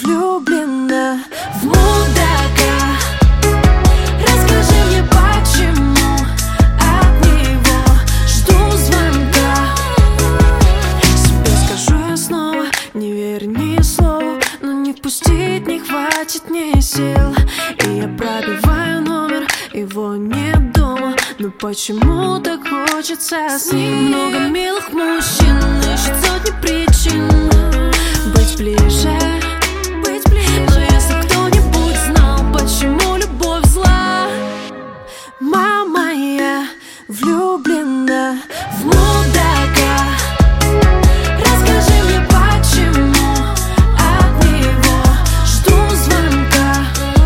влюблена в мудака. Расскажи мне, почему от него жду звонка. Себе скажу я снова, не верь ни слову, но не впустить не хватит мне сил. И я пробиваю номер, его нет дома, но почему так хочется с ним? Много милых мужчин, ищет сотни причин быть ближе. Но если кто-нибудь знал, почему любовь зла. Мама, я влюблена в мудака. Расскажи мне, почему от него жду звонка.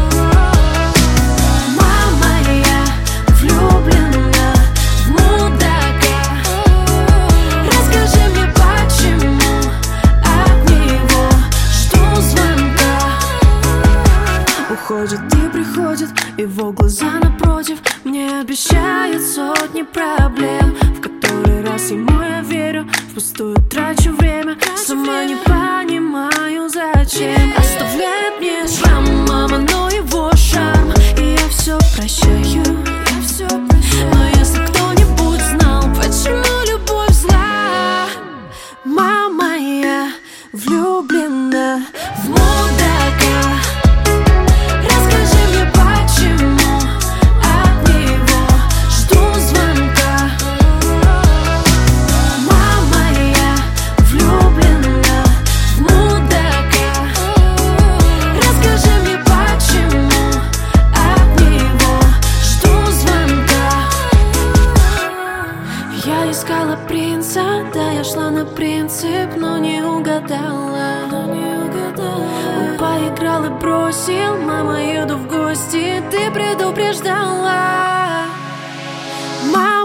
Мама, я влюблена в мудака. Расскажи мне, почему от него жду звонка. Уходит и приходит, его глаза напротив мне обещают сотни проблем. В который раз ему я верю, впустую трачу время, сама не понимаю зачем. Оставляет мне шрам, мама, но его шарм, и я все прощаю. Но если кто-нибудь знал, почему любовь зла. Мама, я влюблена в мудака. Расскажи мне, почему от него жду звонка. Мама, я влюблена в мудака. Расскажи мне, почему от него жду звонка. Я искала принца, да, я шла на принцип, но не угадала. Он поиграл и бросил, мама, еду в гости, ты предупреждала.